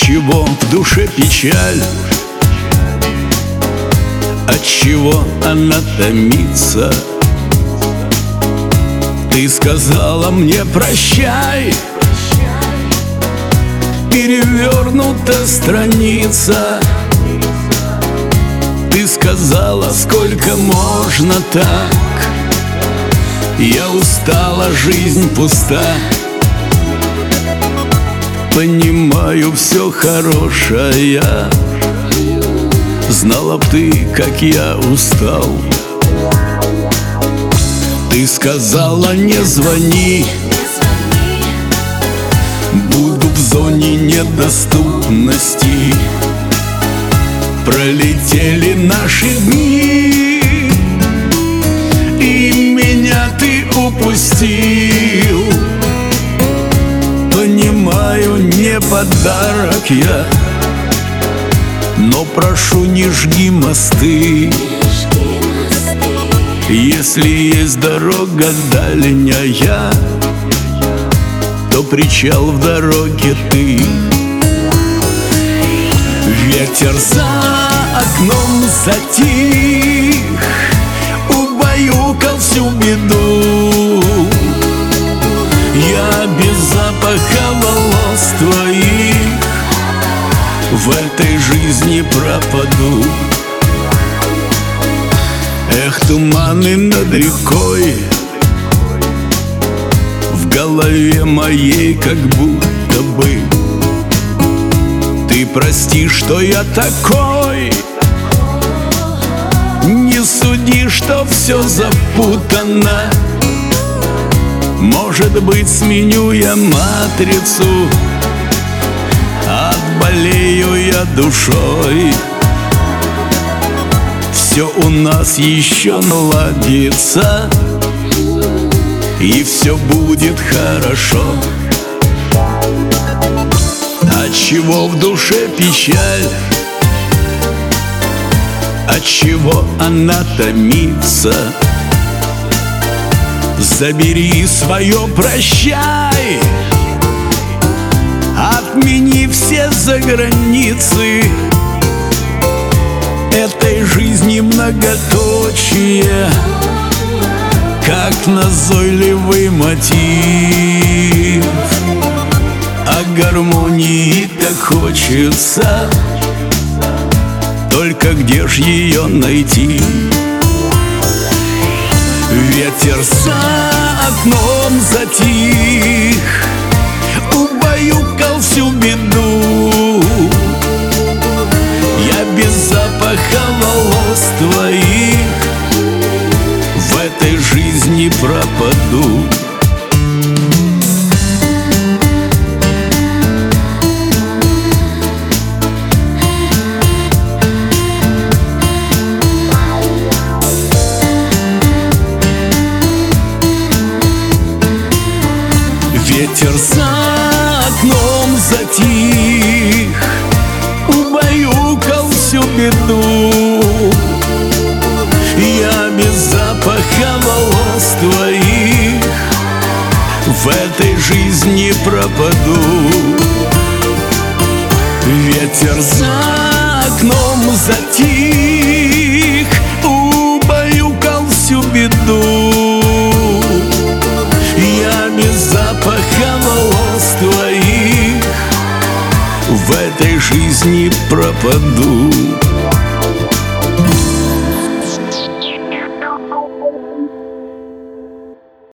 Отчего в душе печаль? Отчего она томится? Ты сказала мне прощай, перевернута страница. Ты сказала, сколько можно так? Я устала, жизнь пуста. Понимаю, все хорошее. Знала б ты, как я устал. Ты сказала, не звони, буду в зоне недоступности. Пролетели наши дни, и меня ты упустил. Понимаю, не подарок я, но прошу, не жги мосты. Если есть дорога дальняя, то причал в дороге ты. Ветер за окном затих, убаюкал всю беду. Я без запаха волос твоих в этой жизни пропаду. Эх, туманы над рекой, в голове моей как будто бы. Ты прости, что я такой, не суди, что все запутано. Может быть, сменю я матрицу, отболею я душой. Все у нас еще наладится, и все будет хорошо. Отчего в душе печаль? Отчего она томится? Забери свое прощай, отмени все заграницы этой жизни многоточие, как назойливый мотив. А гармонии так хочется, только где ж ее найти? Ветер за окном затих, убаюкал всю беду. Я без запаха волос твоих в этой жизни пропаду. Ветер за окном затих, убаюкал всю беду. Я без запаха волос твоих в этой жизни пропаду. Ветер за окном затих, убаюкал всю беду. Я без запаха волос твоих в этой жизни пропаду.